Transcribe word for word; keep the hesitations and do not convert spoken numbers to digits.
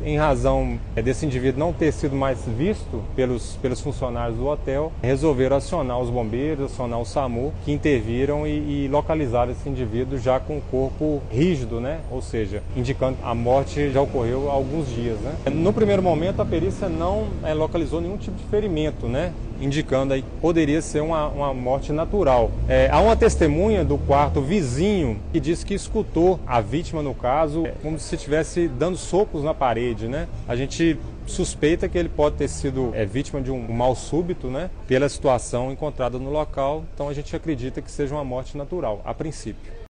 em razão desse indivíduo não ter sido mais visto pelos, pelos funcionários do hotel, resolveram acionar os bombeiros, acionar o SAMU, que interviram e, e localizaram esse indivíduo já com o corpo rígido, né? Ou seja, indicando que a morte já ocorreu há alguns dias, né? No primeiro momento, a perícia não é, localizou nenhum tipo de ferimento, né? Indicando aí que poderia ser uma, uma morte natural. É, há uma testemunha do quarto vizinho que disse que escutou a vítima, no caso, como se estivesse dando socos na parede, né? A gente suspeita que ele pode ter sido é, vítima de um mal súbito, né? Pela situação encontrada no local, então a gente acredita que seja uma morte natural, a princípio.